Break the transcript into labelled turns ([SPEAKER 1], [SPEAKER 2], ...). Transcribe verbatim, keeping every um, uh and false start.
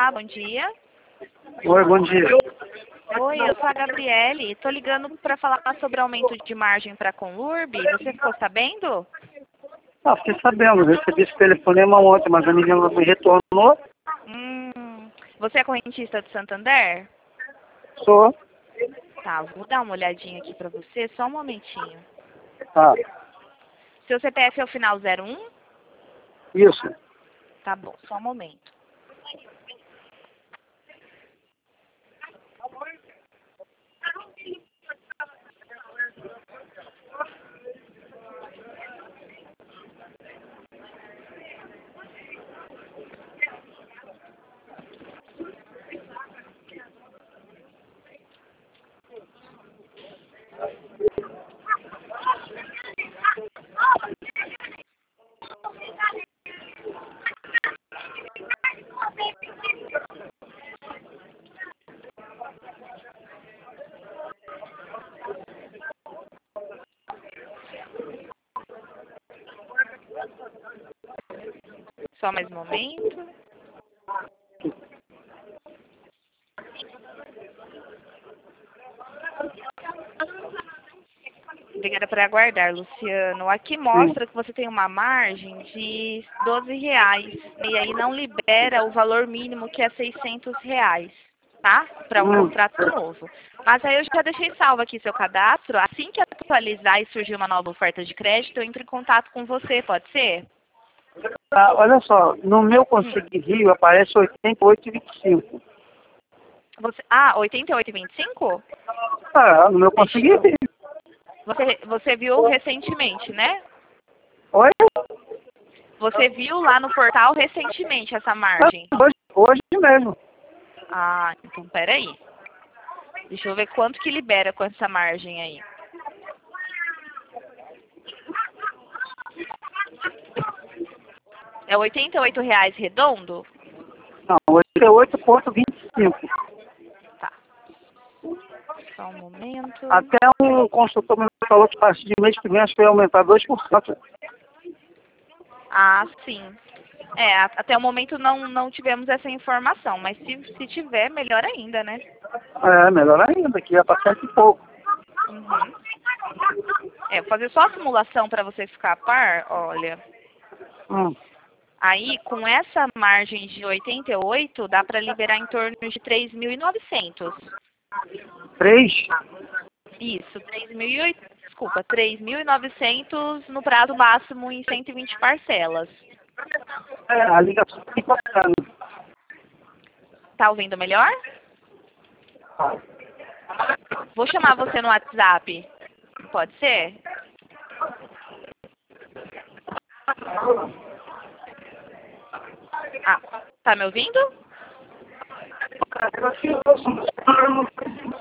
[SPEAKER 1] Olá, bom dia.
[SPEAKER 2] Oi, bom dia.
[SPEAKER 1] Oi, eu sou a Gabriele. Estou ligando para falar sobre aumento de margem para a Conlurb. Você ficou sabendo?
[SPEAKER 2] Ah, fiquei sabendo, recebi esse telefonema ontem, mas a menina não me retornou.
[SPEAKER 1] Hum, você é correntista do Santander?
[SPEAKER 2] Sou.
[SPEAKER 1] Tá, vou dar uma olhadinha aqui para você, só um momentinho.
[SPEAKER 2] Tá,
[SPEAKER 1] Seu C P F é o final zero um?
[SPEAKER 2] isso.
[SPEAKER 1] Tá bom, só um momento. Só mais um momento. Obrigada por aguardar, Luciano. Aqui mostra que você tem uma margem de doze reais. E aí não libera o valor mínimo, que é seiscentos reais, tá? Para um
[SPEAKER 2] Hum.
[SPEAKER 1] contrato novo. Mas aí eu já deixei salvo aqui seu cadastro. Assim que atualizar e surgir uma nova oferta de crédito, eu entro em contato com você, pode ser?
[SPEAKER 2] Ah, olha só, no meu
[SPEAKER 1] Hum.
[SPEAKER 2] Consigo Rio aparece oitenta e oito e vinte e cinco.
[SPEAKER 1] Você, ah, oitenta e oito e vinte e cinco?
[SPEAKER 2] Ah, no meu Consigo Rio.
[SPEAKER 1] Você, você viu recentemente, né?
[SPEAKER 2] Oi?
[SPEAKER 1] Você viu lá no portal recentemente essa margem?
[SPEAKER 2] Hoje, hoje mesmo.
[SPEAKER 1] Ah, então peraí. Deixa eu ver quanto que libera com essa margem aí. É oitenta e oito reais redondo?
[SPEAKER 2] Não, oitenta e oito e vinte e cinco.
[SPEAKER 1] Tá. Só um momento.
[SPEAKER 2] Até um consultor me falou que a partir de mês que vem acho que vai aumentar dois por cento.
[SPEAKER 1] Ah, sim. É, a- até o momento não, não tivemos essa informação, mas se, se tiver, melhor ainda, né?
[SPEAKER 2] É, melhor ainda, que ia passar aqui pouco.
[SPEAKER 1] Uhum. É, vou fazer só a simulação para você ficar a par, olha.
[SPEAKER 2] Hum.
[SPEAKER 1] Aí, com essa margem de oitenta e oito, dá para liberar em torno de três mil e novecentos.
[SPEAKER 2] Três?
[SPEAKER 1] Isso, três mil e oitocentos, desculpa, três mil e novecentos no prazo máximo em cento e vinte parcelas.
[SPEAKER 2] É, a ligação tá bacana.
[SPEAKER 1] Tá ouvindo melhor? Vou chamar você no WhatsApp. Pode ser? Ah, tá me ouvindo?
[SPEAKER 2] Cara, eu acho que eu sou-